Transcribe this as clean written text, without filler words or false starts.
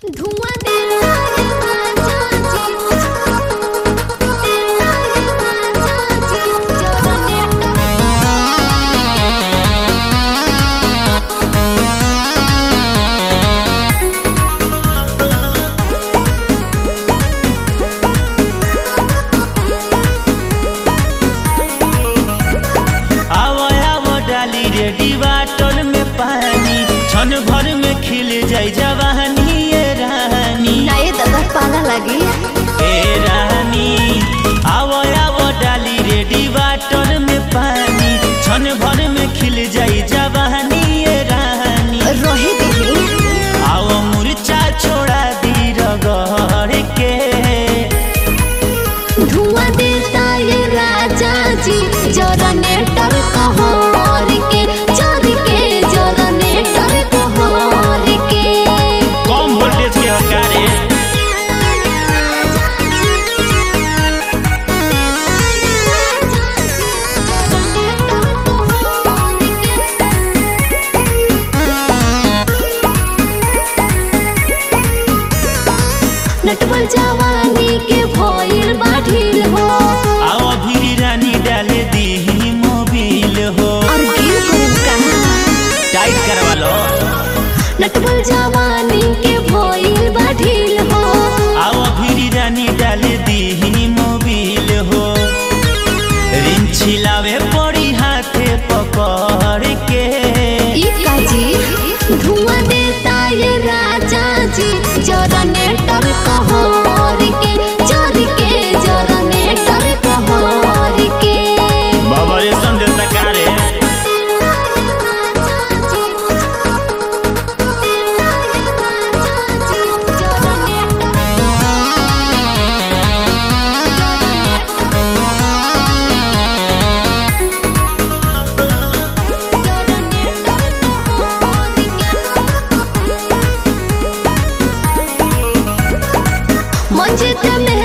धुआं देता है राजा रेडी बाटल में पानी क्षण भर में खिल जाई जवानी ये रानी। नाये दादा पाला लगी ए रानी आवो आवो डाली रेडी बाटल में पानी क्षण भर में खिल जाई जवानी ये रानी। रोहे दीदी आओ मुरचा छोड़ा दी रगड़ के धुआं देता ये राजा जी जनरेटर कहर के चढ़ के जनरेटर कहर के कम वोल्टेज के हकारे नटवर जवानी के भइल बाढ़िल हो आओ भी रानी डाले दी मोबिल हो और गिर करूं कहाँ टाइट करवा लो। नटवर जवानी के भइल बाढ़िल हो आओ भी रानी डाले दी मोबिल हो रिन छिलावे पड़ी हाथे पकड़ के ई काजी धुआं देता ये राजा जी जनरेटर कहर के चढ़ के जनरेटर कहर के बाबा रे संदेश कारे मंजिल में